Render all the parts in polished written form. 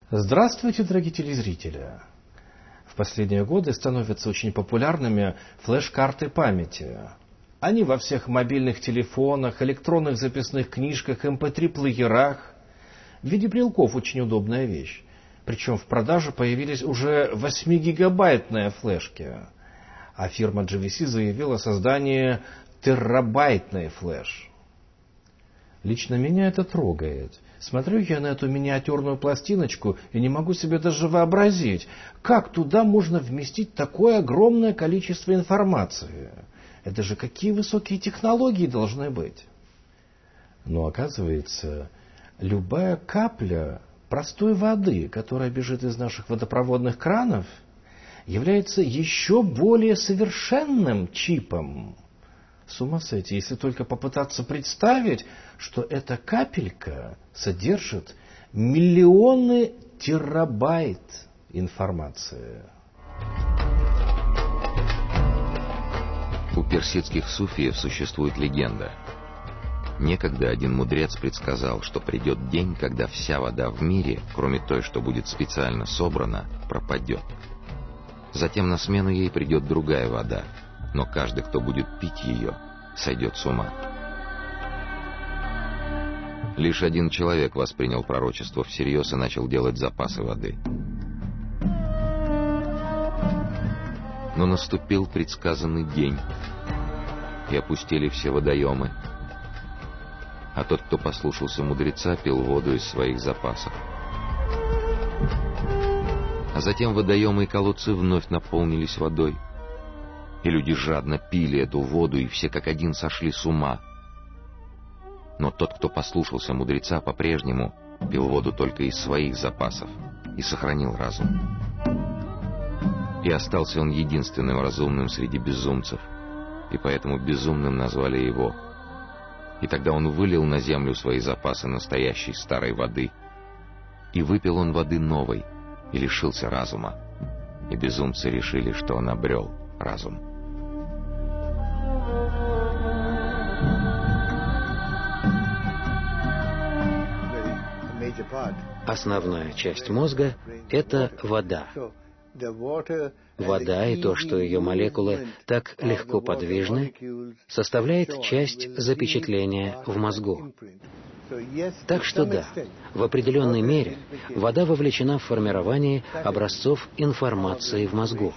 Здравствуйте, дорогие телезрители! В последние годы становятся очень популярными флеш-карты памяти. Они во всех мобильных телефонах, электронных записных книжках, MP3-плеерах. В виде брелков очень удобная вещь. Причем в продаже появились уже 8-гигабайтные флешки. А фирма GVC заявила о создании терабайтной флеш. Лично меня это трогает. Смотрю я на эту миниатюрную пластиночку и не могу себе даже вообразить, как туда можно вместить такое огромное количество информации. Это же какие высокие технологии должны быть. Но оказывается, любая капля простой воды, которая бежит из наших водопроводных кранов, является еще более совершенным чипом. С ума сойти, если только попытаться представить, что эта капелька содержит миллионы терабайт информации. У персидских суфиев существует легенда. Некогда один мудрец предсказал, что придет день, когда вся вода в мире, кроме той, что будет специально собрана, пропадет. Затем на смену ей придет другая вода, но каждый, кто будет пить ее, сойдет с ума. Лишь один человек воспринял пророчество всерьез и начал делать запасы воды. Но наступил предсказанный день, и опустили все водоемы. А тот, кто послушался мудреца, пил воду из своих запасов. А затем водоемы и колодцы вновь наполнились водой. И люди жадно пили эту воду, и все как один сошли с ума. Но тот, кто послушался мудреца, по-прежнему пил воду только из своих запасов и сохранил разум. И остался он единственным разумным среди безумцев, и поэтому безумным назвали его. И тогда он вылил на землю свои запасы настоящей старой воды, и выпил он воды новой, и лишился разума. И безумцы решили, что он обрел разум. Основная часть мозга — это вода. Вода и то, что ее молекулы так легко подвижны, составляет часть запечатления в мозгу. Так что да, в определенной мере вода вовлечена в формирование образцов информации в мозгу.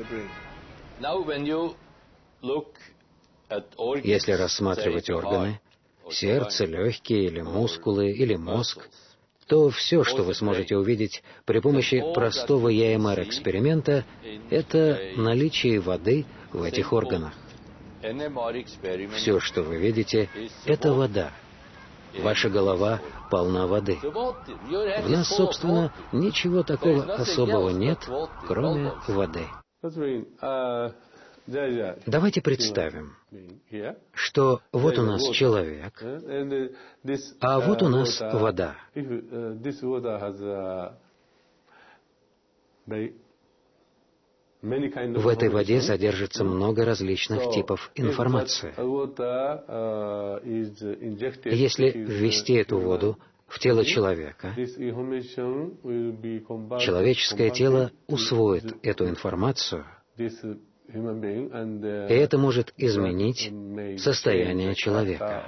Если рассматривать органы, сердце, легкие или мускулы, или мозг, то все, что вы сможете увидеть при помощи простого ЕМР-эксперимента, это наличие воды в этих органах. Все, что вы видите, это вода. Ваша голова полна воды. В нас, собственно, ничего такого особого нет, кроме воды. Давайте представим, что вот у нас человек, а вот у нас вода. В этой воде содержится много различных типов информации. Если ввести эту воду в тело человека, человеческое тело усвоит эту информацию, и это может изменить состояние человека.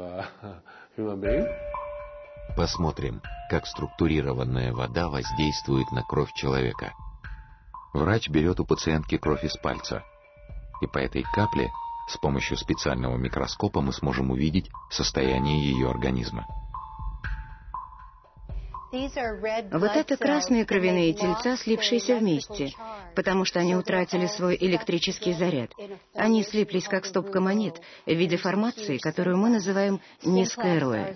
Посмотрим, как структурированная вода воздействует на кровь человека. Врач берет у пациентки кровь из пальца, и по этой капле с помощью специального микроскопа мы сможем увидеть состояние ее организма. Вот это красные кровяные тельца, слипшиеся вместе, потому что они утратили свой электрический заряд. Они слиплись как стопка монет в виде формации, которую мы называем низкое роя.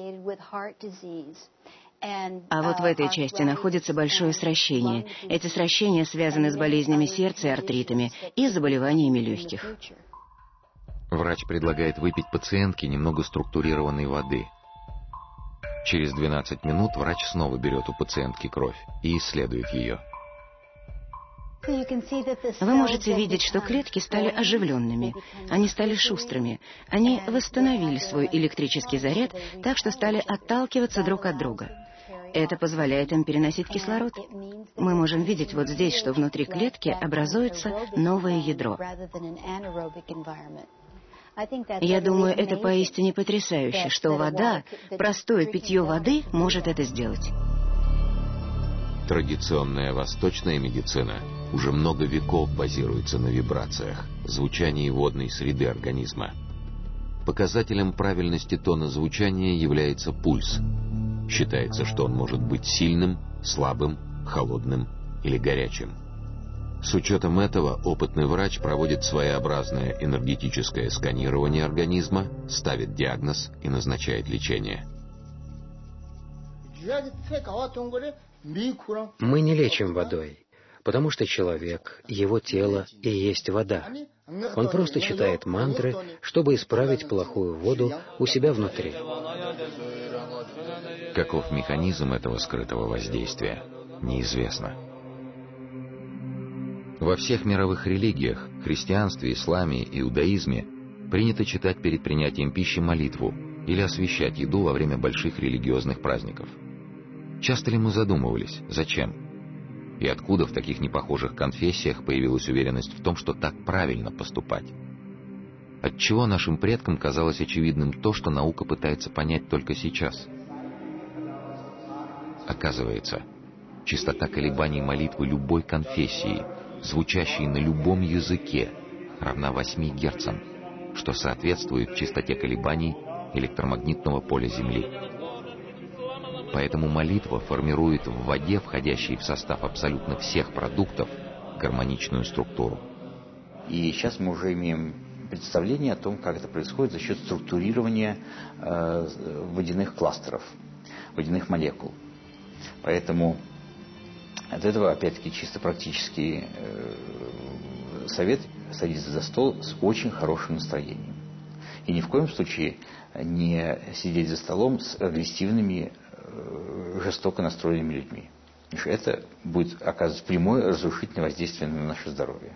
А вот в этой части находится большое сращение. Эти сращения связаны с болезнями сердца и артритами и заболеваниями легких. Врач предлагает выпить пациентке немного структурированной воды. Через 12 минут врач снова берет у пациентки кровь и исследует ее. Вы можете видеть, что клетки стали оживленными, они стали шустрыми, они восстановили свой электрический заряд так, что стали отталкиваться друг от друга. Это позволяет им переносить кислород. Мы можем видеть вот здесь, что внутри клетки образуется новое ядро. Я думаю, это поистине потрясающе, что вода, простое питье воды, может это сделать. Традиционная восточная медицина уже много веков базируется на вибрациях, звучании водной среды организма. Показателем правильности тона звучания является пульс. Считается, что он может быть сильным, слабым, холодным или горячим. С учетом этого опытный врач проводит своеобразное энергетическое сканирование организма, ставит диагноз и назначает лечение. Мы не лечим водой, потому что человек, его тело и есть вода. Он просто читает мантры, чтобы исправить плохую воду у себя внутри. Каков механизм этого скрытого воздействия, неизвестно. Во всех мировых религиях, христианстве, исламе, иудаизме, принято читать перед принятием пищи молитву или освящать еду во время больших религиозных праздников. Часто ли мы задумывались, зачем? И откуда в таких непохожих конфессиях появилась уверенность в том, что так правильно поступать? Отчего нашим предкам казалось очевидным то, что наука пытается понять только сейчас? Оказывается, частота колебаний молитвы любой конфессии, звучащей на любом языке, равна 8 герцам, что соответствует частоте колебаний электромагнитного поля Земли. Поэтому молитва формирует в воде, входящей в состав абсолютно всех продуктов, гармоничную структуру. И сейчас мы уже имеем представление о том, как это происходит за счет структурирования водяных кластеров, водяных молекул. Поэтому от этого, опять-таки, чисто практический совет — садиться за стол с очень хорошим настроением. И ни в коем случае не сидеть за столом с агрессивными, жестоко настроенными людьми. Потому что это будет оказывать прямое разрушительное воздействие на наше здоровье.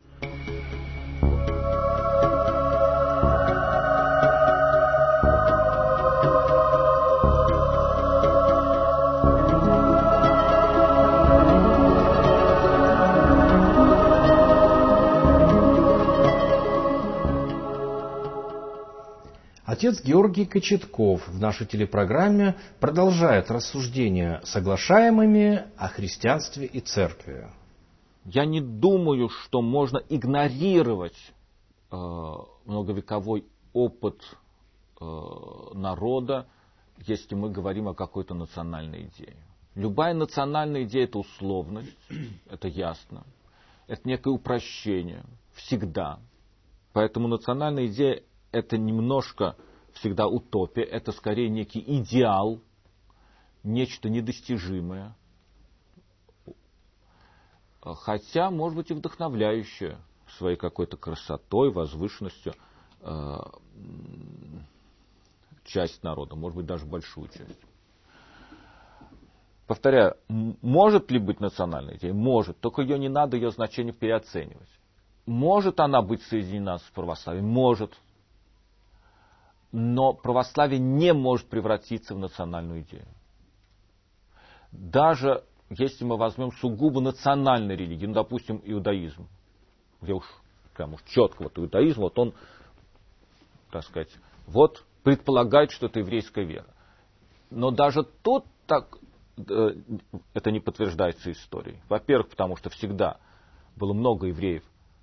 Отец Георгий Кочетков в нашей телепрограмме продолжает рассуждения соглашаемыми о христианстве и церкви. Я не думаю, что можно игнорировать многовековой опыт народа, если мы говорим о какой-то национальной идее. Любая национальная идея — это условность, это ясно. Это некое упрощение, всегда. Поэтому национальная идея — это немножко всегда утопия, это скорее некий идеал, нечто недостижимое. Хотя, может быть, и вдохновляющее своей какой-то красотой, возвышенностью часть народа, может быть, даже большую часть. Повторяю, может ли быть национальная идея? Может, только ее надо, ее значение переоценивать. Может она быть соединена с православием? Может. Но православие не может превратиться в национальную идею. Даже если мы возьмем сугубо национальную религию, ну, допустим, иудаизм, где уж прям уж четко вот иудаизм, вот он, так сказать, вот предполагает, что это еврейская вера. Но даже тут так это не подтверждается историей. Во-первых, потому что всегда было много евреев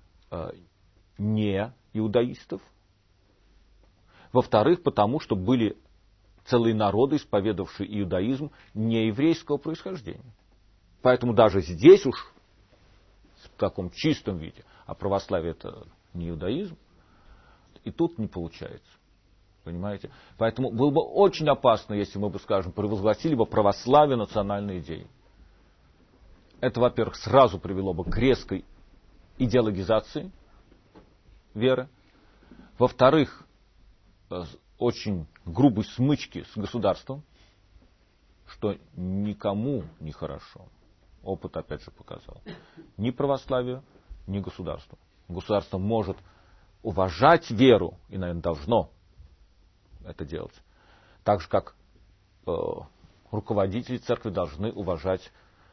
не иудаистов. Во-вторых, потому что были целые народы, исповедовавшие иудаизм не еврейского происхождения. Поэтому даже здесь уж в таком чистом виде, а православие это не иудаизм, и тут не получается. Понимаете? Поэтому было бы очень опасно, если мы бы, скажем, провозгласили бы православие национальной идеей. Это, во-первых, сразу привело бы к резкой идеологизации веры. Во-вторых, очень грубой смычки с государством, что никому не хорошо. Опыт, опять же, показал. Ни православию, ни государству. Государство может уважать веру, и, наверное, должно это делать. Так же, как руководители церкви должны уважать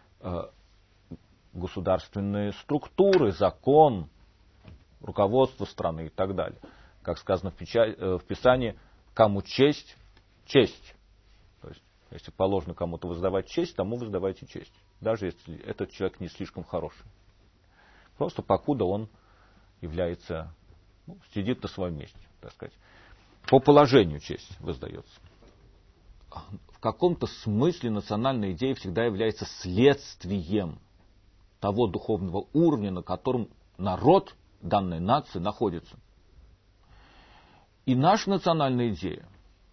государственные структуры, закон, руководство страны и так далее. Как сказано в Писании, кому честь, честь. То есть, если положено кому-то воздавать честь, тому воздавайте честь. Даже если этот человек не слишком хороший. Просто покуда он является, сидит на своем месте, так сказать. По положению честь воздается. В каком-то смысле национальная идея всегда является следствием того духовного уровня, на котором народ данной нации находится. И наша национальная идея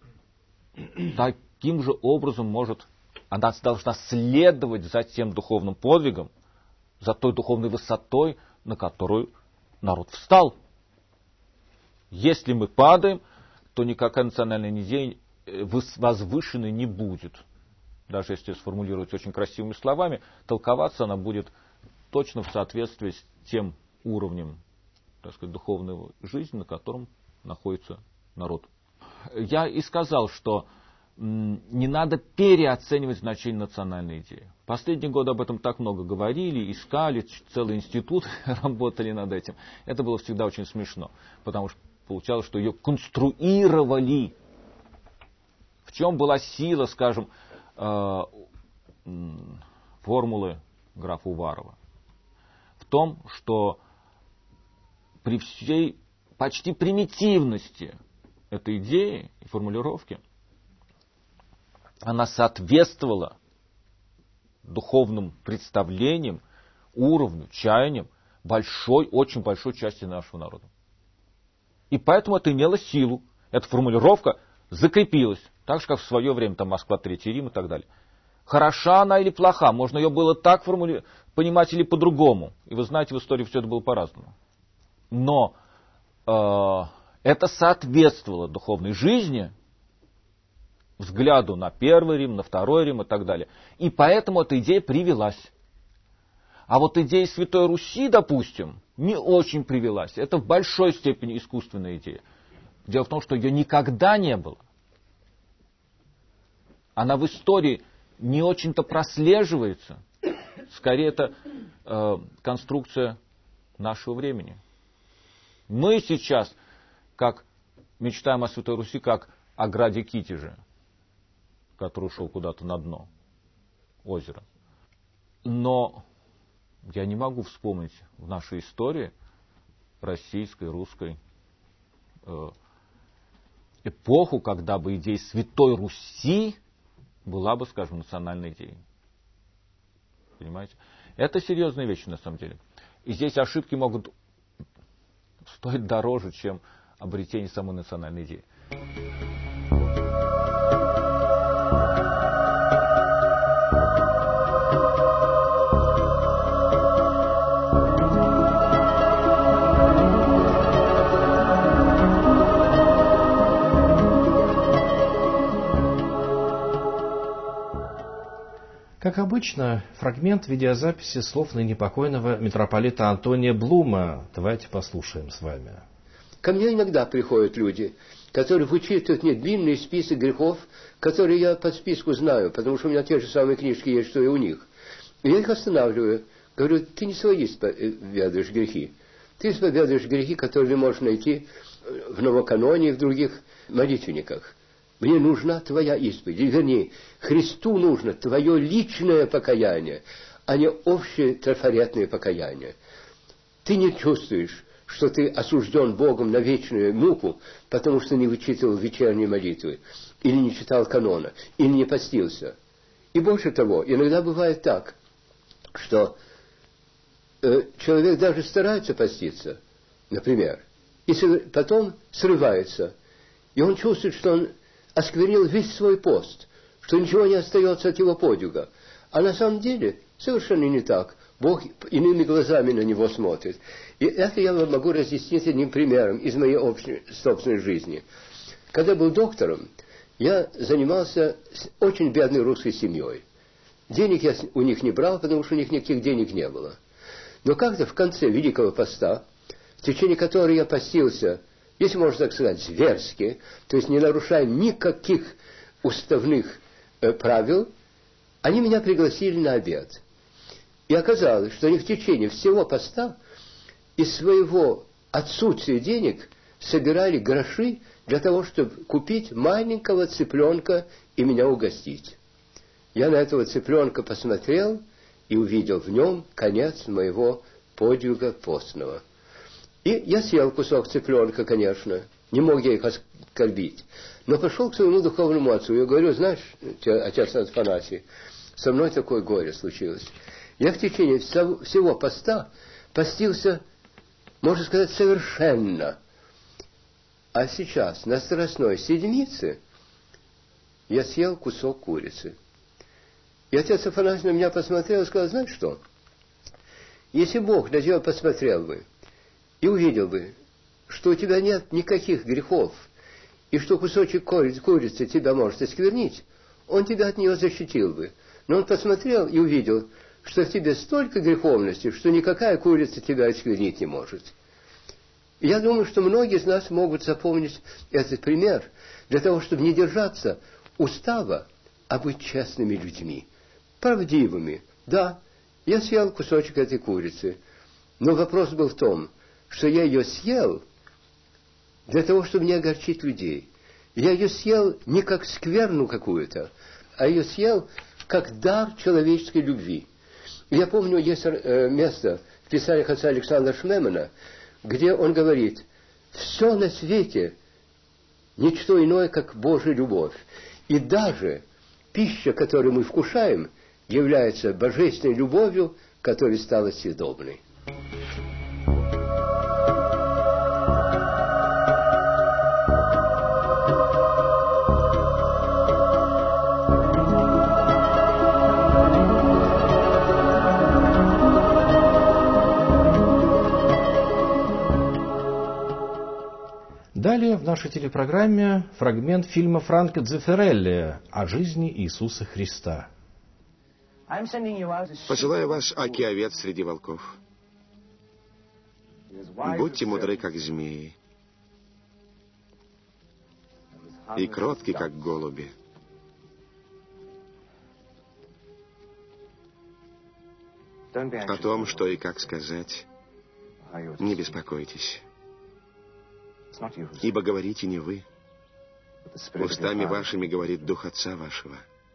таким же образом она должна следовать за тем духовным подвигом, за той духовной высотой, на которую народ встал. Если мы падаем, то никакая национальная идея возвышенной не будет. Даже если сформулировать очень красивыми словами, толковаться она будет точно в соответствии с тем уровнем, так сказать, духовной жизни, на котором находится народ. Я и сказал, что не надо переоценивать значение национальной идеи. В последние годы об этом так много говорили, искали, целый институт работали над этим. Это было всегда очень смешно, потому что получалось, что ее конструировали. В чем была сила, скажем, формулы графа Уварова? В том, что при всей почти примитивности этой идеи и формулировки она соответствовала духовным представлениям, уровню, чаяниям очень большой части нашего народа. И поэтому это имело силу. Эта формулировка закрепилась. Так же, как в свое время там Москва, Третий Рим и так далее. Хороша она или плоха? Можно ее было так понимать или по-другому. И вы знаете, в истории все это было по-разному. Но это соответствовало духовной жизни, взгляду на Первый Рим, на Второй Рим и так далее. И поэтому эта идея привилась. А вот идея Святой Руси, допустим, не очень привилась. Это в большой степени искусственная идея. Дело в том, что ее никогда не было. Она в истории не очень-то прослеживается. Скорее, это конструкция нашего времени. Мы сейчас как мечтаем о Святой Руси, как о граде Китеже, который ушел куда-то на дно озера. Но я не могу вспомнить в нашей истории российской, русской эпоху, когда бы идея Святой Руси была бы, скажем, национальной идеей. Понимаете? Это серьезные вещи на самом деле. И здесь ошибки могут стоить дороже, чем обретение самой национальной идеи. Как обычно, фрагмент видеозаписи слов ныне покойного митрополита Антония Блума. Давайте послушаем с вами. Ко мне иногда приходят люди, которые вычитывают мне длинный список грехов, которые я по списку знаю, потому что у меня те же самые книжки есть, что и у них. И я их останавливаю. Говорю, ты не свои исповедуешь грехи. Ты исповедуешь грехи, которые можешь найти в Новоканоне и в других молитвенниках. Мне нужна твоя исповедь. Вернее, Христу нужно твое личное покаяние, а не общее трафаретное покаяние. Ты не чувствуешь, что ты осужден Богом на вечную муку, потому что не вычитывал вечерние молитвы, или не читал канона, или не постился. И больше того, иногда бывает так, что человек даже старается поститься, например, и потом срывается, и он чувствует, что он осквернил весь свой пост, что ничего не остается от его подвига. А на самом деле совершенно не так. Бог иными глазами на него смотрит. И это я могу разъяснить одним примером из моей собственной жизни. Когда был доктором, я занимался очень бедной русской семьей. Денег я у них не брал, потому что у них никаких денег не было. Но как-то в конце Великого Поста, в течение которого я постился, если можно так сказать, зверски, то есть не нарушая никаких уставных правил, Они меня пригласили на обед. И оказалось, что они в течение всего поста из своего отсутствия денег собирали гроши для того, чтобы купить маленького цыпленка и меня угостить. Я на этого цыпленка посмотрел и увидел в нем конец моего подвига постного. И я съел кусок цыпленка, конечно, не мог я их оскорбить, но пошел к своему духовному отцу. Я говорю: знаешь, отец Афанасий, со мной такое горе случилось. Я в течение всего поста постился, можно сказать, совершенно. А сейчас на Страстной Седмице я съел кусок курицы. И отец Афанасий на меня посмотрел и сказал: знаешь что, если Бог на тебя посмотрел бы и увидел бы, что у тебя нет никаких грехов, и что кусочек курицы тебя может осквернить, Он тебя от нее защитил бы. Но Он посмотрел и увидел, что в тебе столько греховности, что никакая курица тебя осквернить не может. И я думаю, что многие из нас могут запомнить этот пример для того, чтобы не держаться устава, а быть честными людьми, правдивыми. Да, я съел кусочек этой курицы, но вопрос был в том, что я ее съел для того, чтобы не огорчить людей. Я ее съел не как скверну какую-то, а ее съел как дар человеческой любви. Я помню, есть место в Писаниях отца Александра Шмемана, где он говорит: все на свете ничто иное, как Божья любовь. И даже пища, которую мы вкушаем, является божественной любовью, которая стала съедобной. Далее в нашей телепрограмме фрагмент фильма Франко Дзеффирелли о жизни Иисуса Христа. Посылаю вас, аки овец среди волков. Будьте мудры, как змеи, и кротки, как голуби. О том, что и как сказать, не беспокойтесь. Ибо говорите не вы, устами вашими говорит Дух Отца вашего.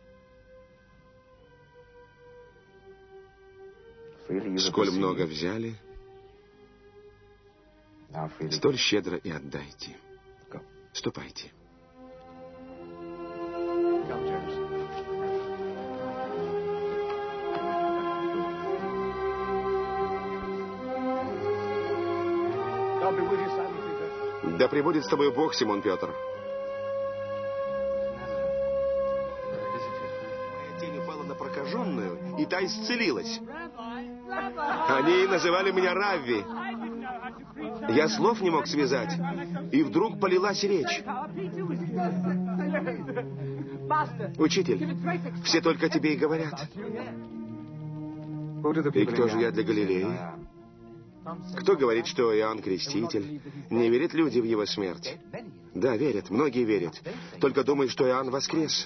Сколь много взяли, столь щедро и отдайте. Ступайте. Да пребудет с тобой Бог, Симон Петр. Моя тень упала на прокаженную, и та исцелилась. Они называли меня Равви. Я слов не мог связать, и вдруг полилась речь. Учитель, все только тебе и говорят. И кто же я для Галилеи? Кто говорит, что Иоанн Креститель? Не верят люди в его смерть? Да, верят, многие верят. Только думают, что Иоанн воскрес.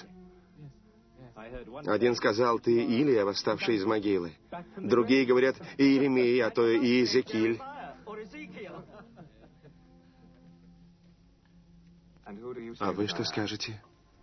Один сказал: ты Илия, восставший из могилы. Другие говорят: и Иеремия, а то и Иезекииль. А вы что скажете?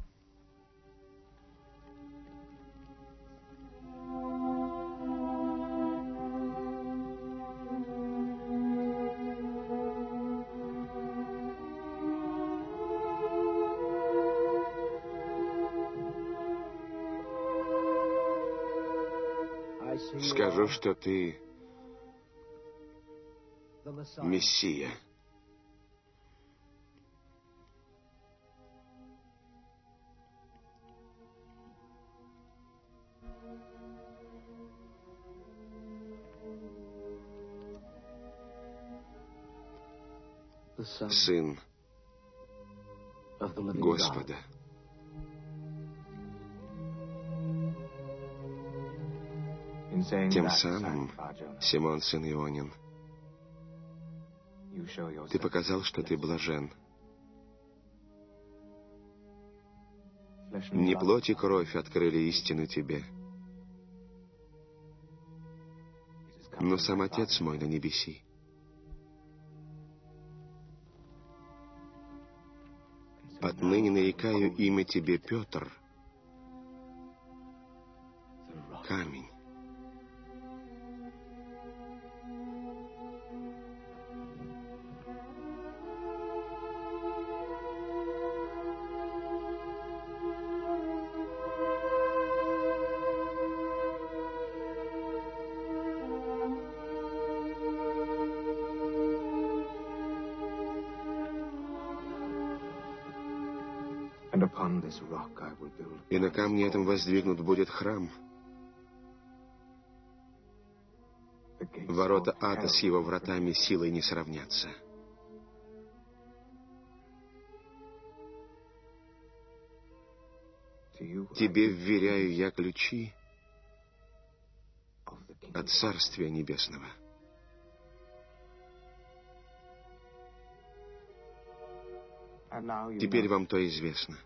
Скажу, что ты Мессия. Сын Господа. Тем самым, Симон, сын Ионин, ты показал, что ты блажен. Не плоть и кровь открыли истину тебе, но сам Отец мой на небеси. Отныне нарекаю имя тебе, Петр, камень. И на камне этом воздвигнут будет храм. Ворота ада с его вратами силой не сравнятся. Тебе вверяю я ключи от Царствия Небесного. Теперь вам то известно.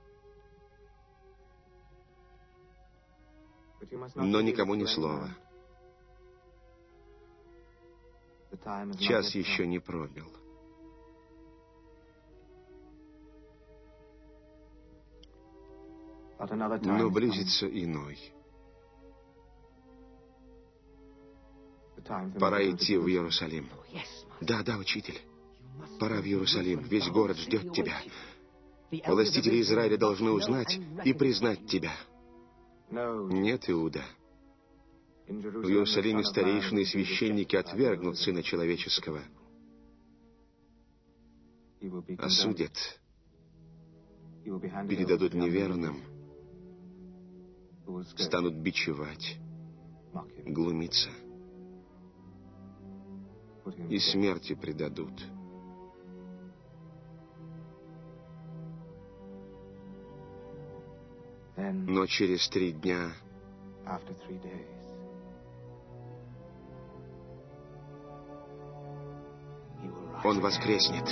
Но никому ни слова. Час еще не пробил. Но близится иной. Пора идти в Иерусалим. Да, учитель. Пора в Иерусалим. Весь город ждет тебя. Властители Израиля должны узнать и признать тебя. Нет, Иуда. В Иерусалиме старейшины и священники отвергнут Сына Человеческого. Осудят. Передадут неверным. Станут бичевать. Глумиться. И смерти предадут. Но через 3 дня Он воскреснет.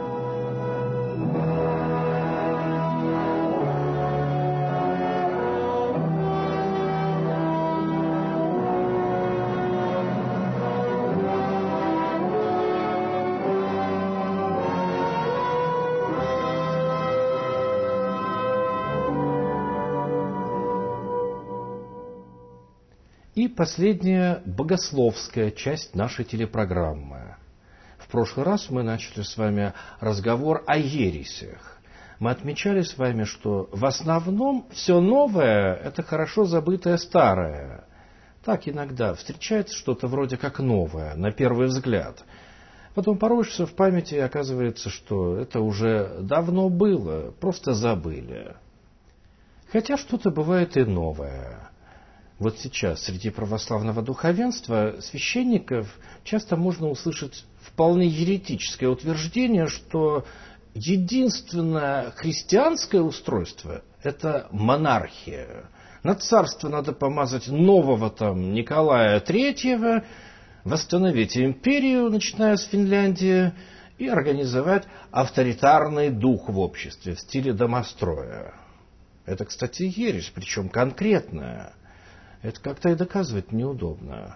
И последняя богословская часть нашей телепрограммы. В прошлый раз мы начали с вами разговор о ересях. Мы отмечали с вами, что в основном все новое – это хорошо забытое старое. Так иногда встречается что-то вроде как новое, на первый взгляд. Потом пороешься в памяти, и оказывается, что это уже давно было, просто забыли. Хотя что-то бывает и новое. Вот сейчас среди православного духовенства священников часто можно услышать вполне еретическое утверждение, что единственное христианское устройство – это монархия. На царство надо помазать нового Николая III, восстановить империю, начиная с Финляндии, и организовать авторитарный дух в обществе в стиле домостроя. Это, кстати, ересь, причем конкретная. Это как-то и доказывать неудобно.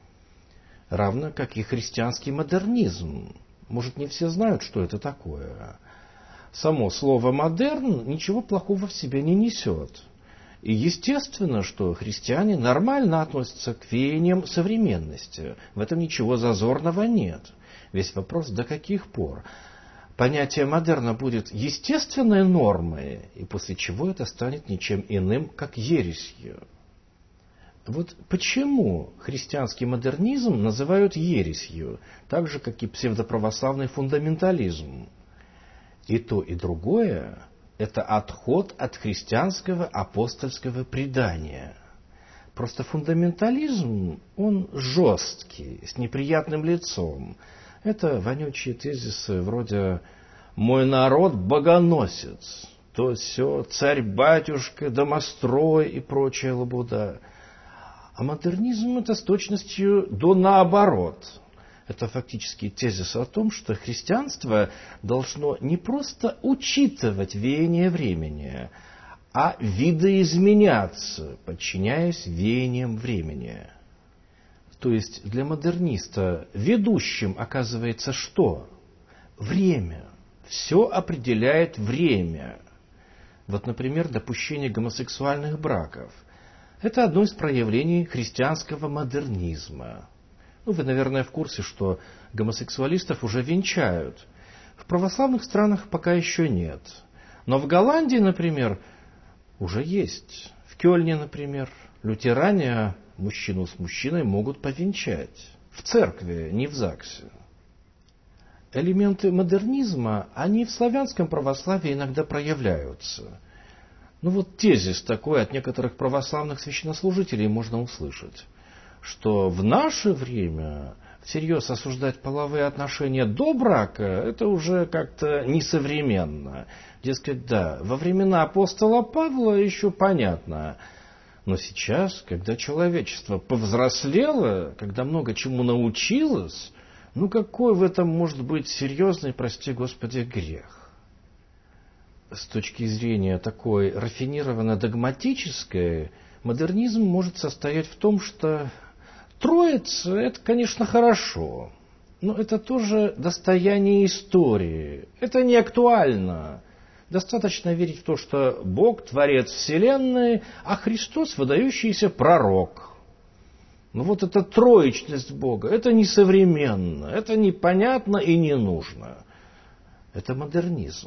Равно как и христианский модернизм. Может, не все знают, что это такое. Само слово «модерн» ничего плохого в себе не несет. И естественно, что христиане нормально относятся к веяниям современности. В этом ничего зазорного нет. Весь вопрос, до каких пор. Понятие модерна будет естественной нормой, и после чего это станет ничем иным, как ересью. Вот почему христианский модернизм называют ересью, так же, как и псевдоправославный фундаментализм. И то, и другое – это отход от христианского апостольского предания. Просто фундаментализм, он жесткий, с неприятным лицом. Это вонючие тезисы вроде «мой народ богоносец», то сё, царь-батюшка, домострой и прочая лабуда. А модернизм – это с точностью до наоборот. Это фактически тезис о том, что христианство должно не просто учитывать веяние времени, а видоизменяться, подчиняясь веяниям времени. То есть для модерниста ведущим оказывается что? Время. Все определяет время. Вот, например, допущение гомосексуальных браков. Это одно из проявлений христианского модернизма. Вы, наверное, в курсе, что гомосексуалистов уже венчают. В православных странах пока еще нет. Но в Голландии, например, уже есть. В Кёльне, например, лютеране мужчину с мужчиной могут повенчать. В церкви, не в ЗАГСе. Элементы модернизма, они в славянском православии иногда проявляются. Тезис такой от некоторых православных священнослужителей можно услышать, что в наше время всерьез осуждать половые отношения до брака, это уже как-то несовременно. Дескать, да, во времена апостола Павла еще понятно. Но сейчас, когда человечество повзрослело, когда много чему научилось, какой в этом может быть серьезный, прости Господи, грех? С точки зрения такой рафинированно-догматической, модернизм может состоять в том, что Троица – это, конечно, хорошо, но это тоже достояние истории. Это не актуально. Достаточно верить в то, что Бог – творец Вселенной, а Христос – выдающийся пророк. Эта троичность Бога – это несовременно, это непонятно и не нужно. Это модернизм.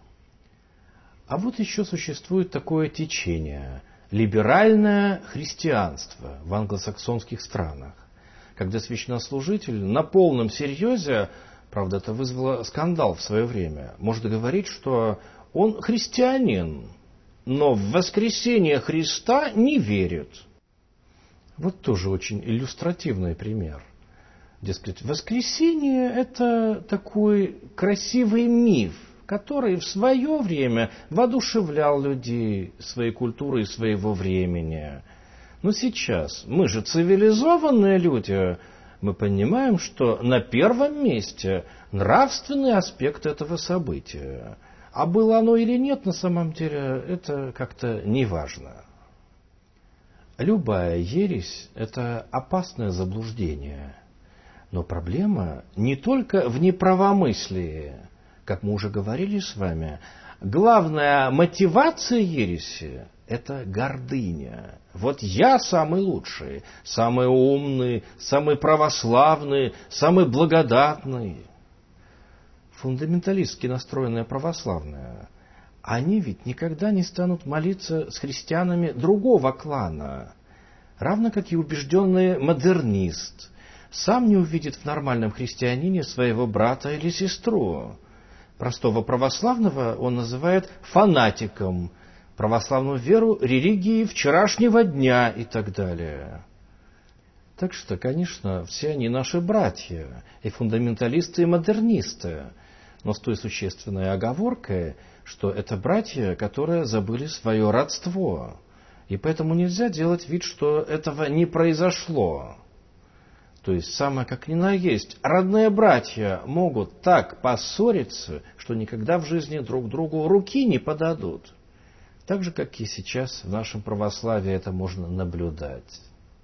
А еще существует такое течение – либеральное христианство в англосаксонских странах, когда священнослужитель на полном серьезе, правда, это вызвало скандал в свое время, может говорить, что он христианин, но в воскресение Христа не верит. Тоже очень иллюстративный пример. Дескать, воскресение – это такой красивый миф, который в свое время воодушевлял людей своей культуры и своего времени. Но сейчас мы же цивилизованные люди, мы понимаем, что на первом месте нравственный аспект этого события. А было оно или нет, на самом деле, это как-то не важно. Любая ересь – это опасное заблуждение. Но проблема не только в неправомыслии. Как мы уже говорили с вами, главная мотивация ереси – это гордыня. Я самый лучший, самый умный, самый православный, самый благодатный. Фундаменталистски настроенные православные, они ведь никогда не станут молиться с христианами другого клана, равно как и убежденный модернист сам не увидит в нормальном христианине своего брата или сестру. Простого православного он называет фанатиком, православную веру религией вчерашнего дня и так далее. Так что, конечно, все они наши братья, и фундаменталисты, и модернисты, но с той существенной оговоркой, что это братья, которые забыли свое родство, и поэтому нельзя делать вид, что этого не произошло. То есть, самое как ни на есть, родные братья могут так поссориться, что никогда в жизни друг другу руки не подадут. Так же, как и сейчас в нашем православии это можно наблюдать.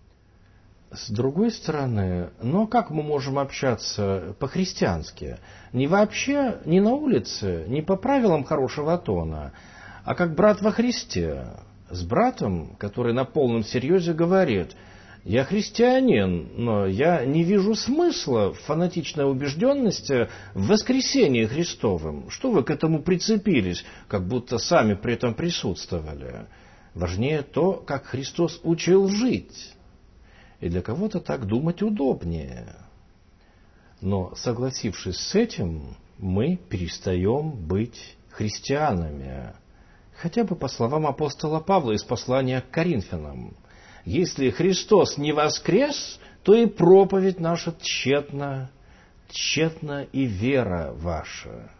С другой стороны, как мы можем общаться по-христиански? Не вообще, не на улице, не по правилам хорошего тона, а как брат во Христе. С братом, который на полном серьезе говорит: «Я христианин, но я не вижу смысла в фанатичной убежденности в воскресении Христовом. Что вы к этому прицепились, как будто сами при этом присутствовали? Важнее то, как Христос учил жить. И для кого-то так думать удобнее». Но, согласившись с этим, мы перестаем быть христианами. Хотя бы по словам апостола Павла из послания к Коринфянам. Если Христос не воскрес, то и проповедь наша тщетна, тщетна и вера ваша.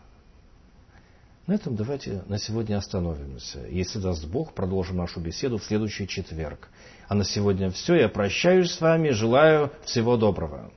На этом давайте на сегодня остановимся. Если даст Бог, продолжим нашу беседу в следующий четверг. А на сегодня все. Я прощаюсь с вами, желаю всего доброго.